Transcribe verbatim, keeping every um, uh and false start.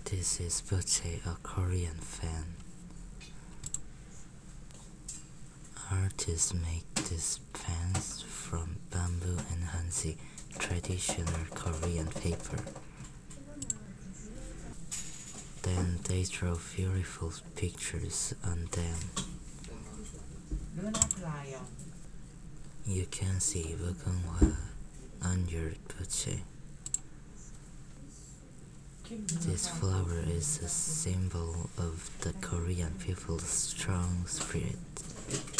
This is Buche, a Korean fan. Artists make these fans from bamboo and hansi, traditional Korean paper. Then they draw beautiful pictures on them. You can see Mugunghwa on your buche. This flower is a symbol of the Korean people's strong spirit.